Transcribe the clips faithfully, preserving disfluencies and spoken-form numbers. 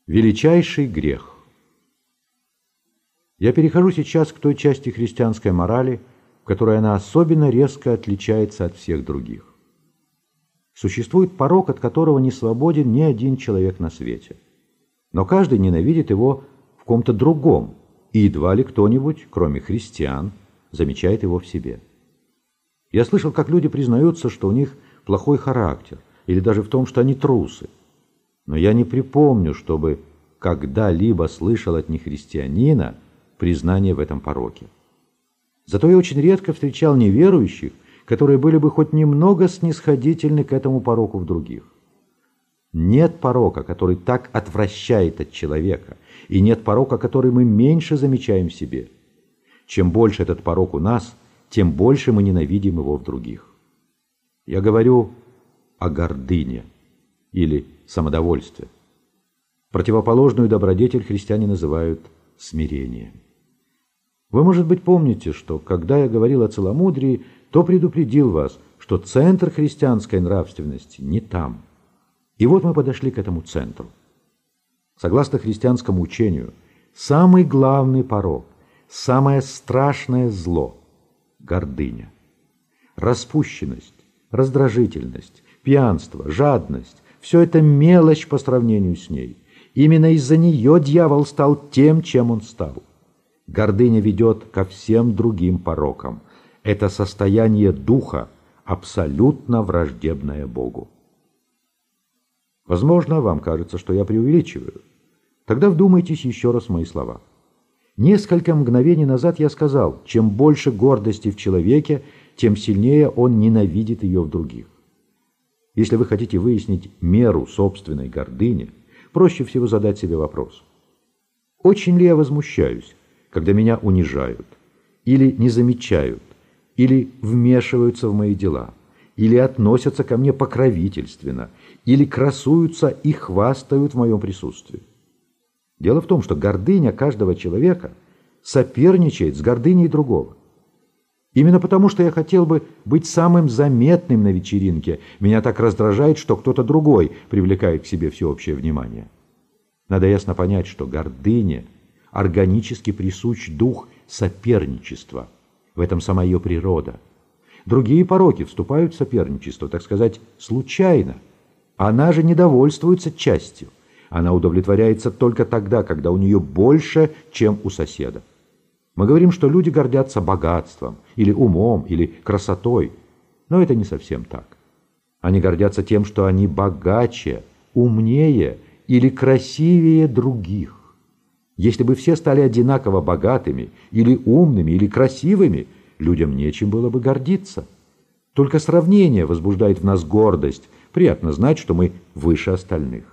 Величайший грех. Я перехожу сейчас к той части христианской морали, в которой она особенно резко отличается от всех других. Существует порок, от которого не свободен ни один человек на свете. Но каждый ненавидит его в ком-то другом, и едва ли кто-нибудь, кроме христиан, замечает его в себе. Я слышал, как люди признаются, что у них плохой характер, или даже в том, что они трусы. Но я не припомню, чтобы когда-либо слышал от нехристианина признание в этом пороке. Зато я очень редко встречал неверующих, которые были бы хоть немного снисходительны к этому пороку в других. Нет порока, который так отвращает от человека, и нет порока, который мы меньше замечаем в себе. Чем больше этот порок у нас, тем больше мы ненавидим его в других. Я говорю о гордыне или самодовольстве. Противоположную добродетель христиане называют смирением. Вы, может быть, помните, что, когда я говорил о целомудрии, то предупредил вас, что центр христианской нравственности не там. И вот мы подошли к этому центру. Согласно христианскому учению, самый главный порок, самое страшное зло – гордыня. Распущенность, раздражительность, пьянство, жадность – все это мелочь по сравнению с ней. Именно из-за нее дьявол стал тем, чем он стал. Гордыня ведет ко всем другим порокам. Это состояние духа, абсолютно враждебное Богу. Возможно, вам кажется, что я преувеличиваю. Тогда вдумайтесь еще раз в мои слова. Несколько мгновений назад я сказал, чем больше гордости в человеке, тем сильнее он ненавидит ее в других. Если вы хотите выяснить меру собственной гордыни, проще всего задать себе вопрос. Очень ли я возмущаюсь, когда меня унижают, или не замечают, или вмешиваются в мои дела, или относятся ко мне покровительственно, или красуются и хвастают в моем присутствии? Дело в том, что гордыня каждого человека соперничает с гордыней другого. Именно потому, что я хотел бы быть самым заметным на вечеринке, меня так раздражает, что кто-то другой привлекает к себе всеобщее внимание. Надо ясно понять, что гордыне органически присущ дух соперничества. В этом сама ее природа. Другие пороки вступают в соперничество, так сказать, случайно. Она же не довольствуется частью. Она удовлетворяется только тогда, когда у нее больше, чем у соседа. Мы говорим, что люди гордятся богатством, или умом, или красотой. Но это не совсем так. Они гордятся тем, что они богаче, умнее или красивее других. Если бы все стали одинаково богатыми, или умными, или красивыми, людям нечем было бы гордиться. Только сравнение возбуждает в нас гордость. Приятно знать, что мы выше остальных.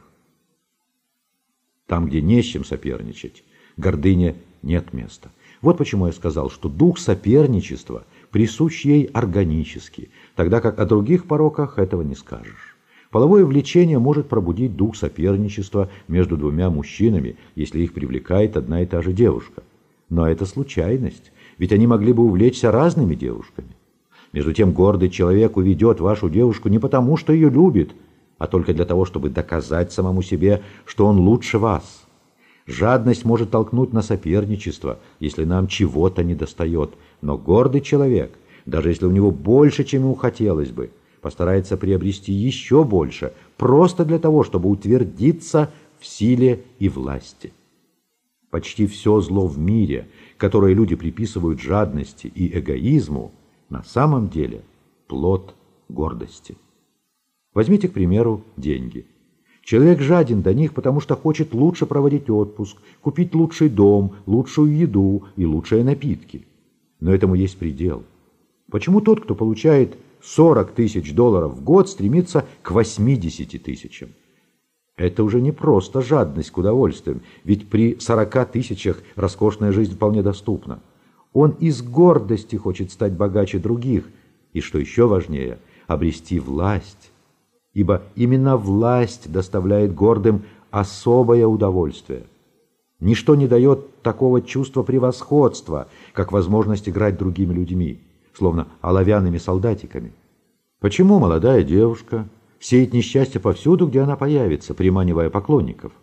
Там, где не с чем соперничать, гордыне нет места. Вот почему я сказал, что дух соперничества присущ ей органически, тогда как о других пороках этого не скажешь. Половое влечение может пробудить дух соперничества между двумя мужчинами, если их привлекает одна и та же девушка. Но это случайность, ведь они могли бы увлечься разными девушками. Между тем, гордый человек уведет вашу девушку не потому, что ее любит, а только для того, чтобы доказать самому себе, что он лучше вас. Жадность может толкнуть на соперничество, если нам чего-то недостает. Но гордый человек, даже если у него больше, чем ему хотелось бы, постарается приобрести еще больше, просто для того, чтобы утвердиться в силе и власти. Почти все зло в мире, которое люди приписывают жадности и эгоизму, на самом деле плод гордости. Возьмите, к примеру, деньги. Человек жаден до них, потому что хочет лучше проводить отпуск, купить лучший дом, лучшую еду и лучшие напитки. Но этому есть предел. Почему тот, кто получает сорок тысяч долларов в год, стремится к восьмидесяти тысячам? Это уже не просто жадность к удовольствиям, ведь при сорока тысячах роскошная жизнь вполне доступна. Он из гордости хочет стать богаче других, и, что еще важнее, обрести власть. Ибо именно власть доставляет гордым особое удовольствие. Ничто не дает такого чувства превосходства, как возможность играть другими людьми, словно оловянными солдатиками. Почему молодая девушка сеет несчастье повсюду, где она появится, приманивая поклонников?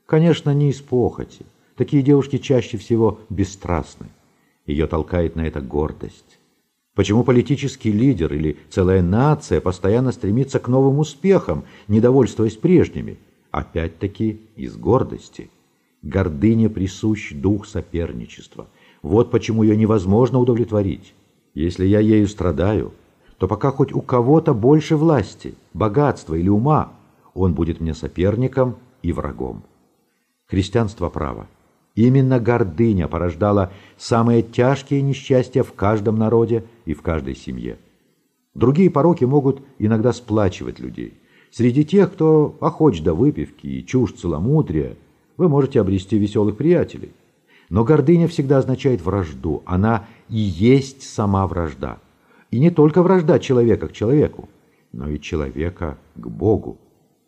Конечно, не из похоти. Такие девушки чаще всего бесстрастны. Ее толкает на это гордость. Почему политический лидер или целая нация постоянно стремится к новым успехам, недовольствуясь прежними? Опять-таки из гордости. Гордыне присущ дух соперничества. Вот почему ее невозможно удовлетворить. Если я ею страдаю, то пока хоть у кого-то больше власти, богатства или ума, он будет мне соперником и врагом. Христианство право. Именно гордыня порождала самые тяжкие несчастья в каждом народе и в каждой семье. Другие пороки могут иногда сплачивать людей. Среди тех, кто охоч до выпивки и чушь целомудрия, вы можете обрести веселых приятелей. Но гордыня всегда означает вражду. Она и есть сама вражда. И не только вражда человека к человеку, но и человека к Богу.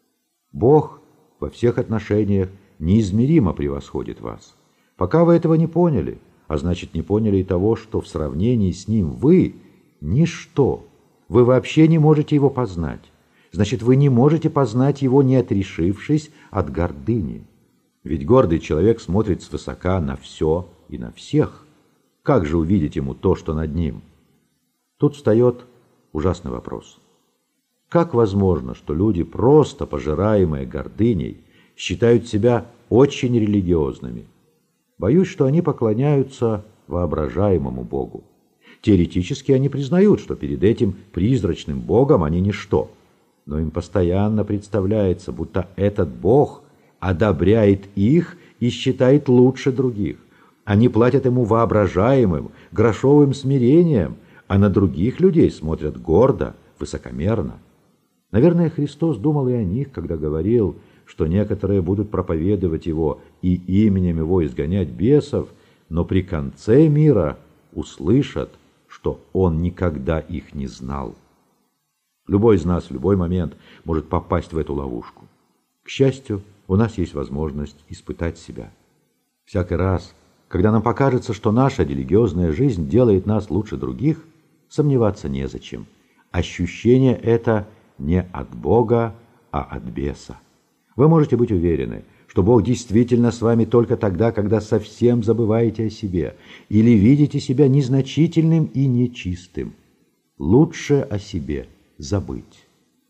Бог во всех отношениях неизмеримо превосходит вас. Пока вы этого не поняли, а значит не поняли и того, что в сравнении с Ним вы – ничто. Вы вообще не можете Его познать. Значит, вы не можете познать Его, не отрешившись от гордыни. Ведь гордый человек смотрит свысока на все и на всех. Как же увидеть ему то, что над ним? Тут встает ужасный вопрос. Как возможно, что люди, просто пожираемые гордыней, считают себя очень религиозными? Боюсь, что они поклоняются воображаемому Богу. Теоретически они признают, что перед этим призрачным Богом они ничто. Но им постоянно представляется, будто этот Бог одобряет их и считает лучше других. Они платят ему воображаемым, грошовым смирением, а на других людей смотрят гордо, высокомерно. Наверное, Христос думал и о них, когда говорил, что некоторые будут проповедовать Его и именем Его изгонять бесов, но при конце мира услышат, что Он никогда их не знал. Любой из нас в любой момент может попасть в эту ловушку. К счастью, у нас есть возможность испытать себя. Всякий раз, когда нам покажется, что наша религиозная жизнь делает нас лучше других, сомневаться незачем. Ощущение это не от Бога, а от беса. Вы можете быть уверены, что Бог действительно с вами только тогда, когда совсем забываете о себе или видите себя незначительным и нечистым. Лучше о себе забыть.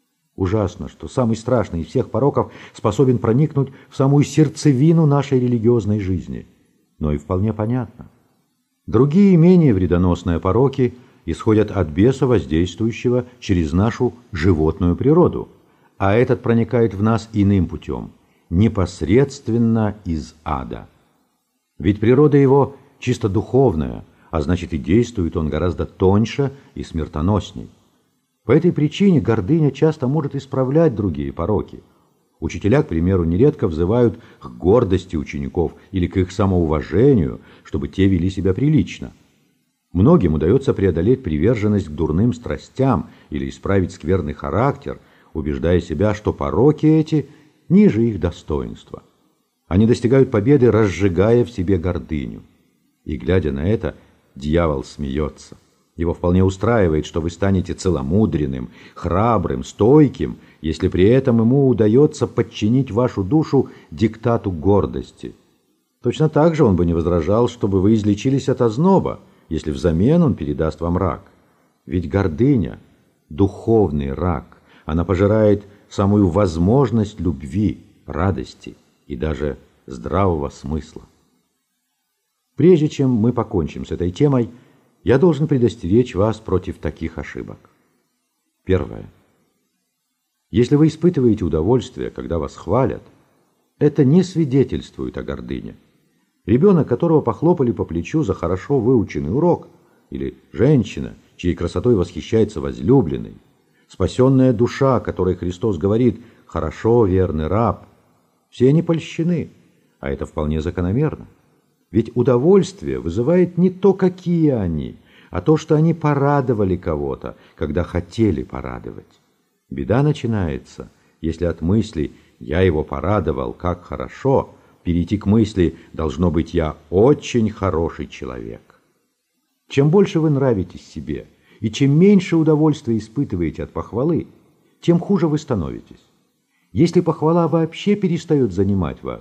Ужасно, что самый страшный из всех пороков способен проникнуть в самую сердцевину нашей религиозной жизни. Но и вполне понятно. Другие, менее вредоносные пороки исходят от беса, воздействующего через нашу животную природу, а этот проникает в нас иным путем, непосредственно из ада. Ведь природа его чисто духовная, а значит и действует он гораздо тоньше и смертоносней. По этой причине гордыня часто может исправлять другие пороки. Учителя, к примеру, нередко взывают к гордости учеников или к их самоуважению, чтобы те вели себя прилично. Многим удается преодолеть приверженность к дурным страстям или исправить скверный характер, убеждая себя, что пороки эти ниже их достоинства. Они достигают победы, разжигая в себе гордыню. И, глядя на это, дьявол смеется. Его вполне устраивает, что вы станете целомудренным, храбрым, стойким, если при этом ему удается подчинить вашу душу диктату гордости. Точно так же он бы не возражал, чтобы вы излечились от озноба, если взамен он передаст вам рак. Ведь гордыня – духовный рак. Она пожирает самую возможность любви, радости и даже здравого смысла. Прежде чем мы покончим с этой темой, я должен предостеречь вас против таких ошибок. Первое. Если вы испытываете удовольствие, когда вас хвалят, это не свидетельствует о гордыне. Ребенок, которого похлопали по плечу за хорошо выученный урок, или женщина, чьей красотой восхищается возлюбленный, спасенная душа, о которой Христос говорит «хорошо, верный раб», все они польщены, а это вполне закономерно. Ведь удовольствие вызывает не то, какие они, а то, что они порадовали кого-то, когда хотели порадовать. Беда начинается, если от мысли «я его порадовал, как хорошо» перейти к мысли «должно быть, я очень хороший человек». Чем больше вы нравитесь себе, и чем меньше удовольствия испытываете от похвалы, тем хуже вы становитесь. Если похвала вообще перестает занимать вас,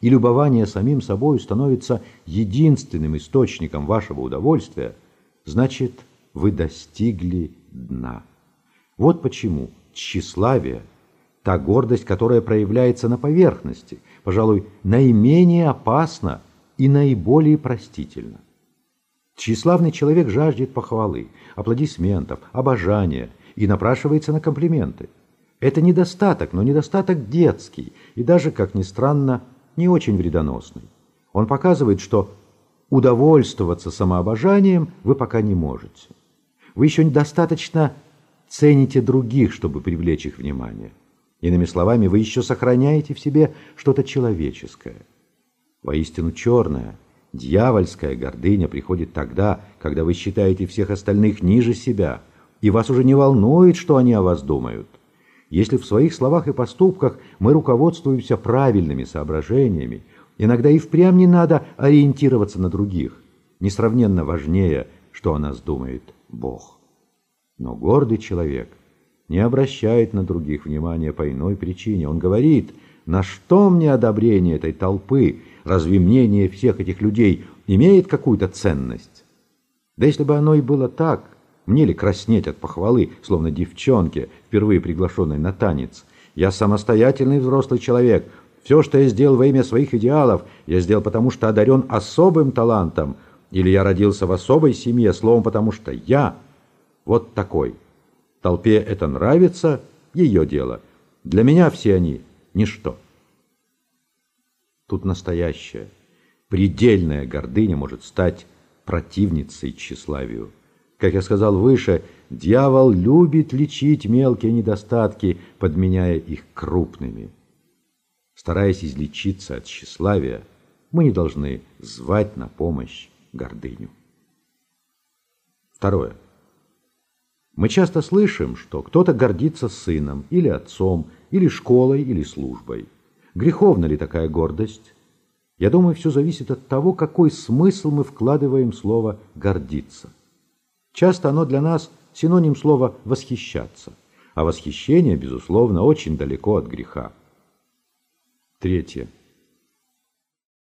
и любование самим собой становится единственным источником вашего удовольствия, значит, вы достигли дна. Вот почему тщеславие, та гордость, которая проявляется на поверхности, пожалуй, наименее опасна и наиболее простительна. Тщеславный человек жаждет похвалы, аплодисментов, обожания и напрашивается на комплименты. Это недостаток, но недостаток детский и даже, как ни странно, не очень вредоносный. Он показывает, что удовольствоваться самообожанием вы пока не можете. Вы еще недостаточно цените других, чтобы привлечь их внимание. Иными словами, вы еще сохраняете в себе что-то человеческое. Воистину черная, дьявольская гордыня приходит тогда, когда вы считаете всех остальных ниже себя, и вас уже не волнует, что они о вас думают. Если в своих словах и поступках мы руководствуемся правильными соображениями, иногда и впрямь не надо ориентироваться на других. Несравненно важнее, что о нас думает Бог. Но гордый человек не обращает на других внимания по иной причине. Он говорит: на что мне одобрение этой толпы? Разве мнение всех этих людей имеет какую-то ценность? Да если бы оно и было так, мне ли краснеть от похвалы, словно девчонке, впервые приглашенной на танец? Я самостоятельный взрослый человек. Все, что я сделал во имя своих идеалов, я сделал потому, что одарен особым талантом. Или я родился в особой семье, словом, потому что я вот такой. Толпе это нравится, ее дело. Для меня все они ничто. Тут настоящая, предельная гордыня может стать противницей тщеславию. Как я сказал выше, дьявол любит лечить мелкие недостатки, подменяя их крупными. Стараясь излечиться от тщеславия, мы не должны звать на помощь гордыню. Второе. Мы часто слышим, что кто-то гордится сыном, или отцом, или школой, или службой. Греховна ли такая гордость? Я думаю, все зависит от того, какой смысл мы вкладываем в слово «гордиться». Часто оно для нас синоним слова «восхищаться», а восхищение, безусловно, очень далеко от греха. Третье.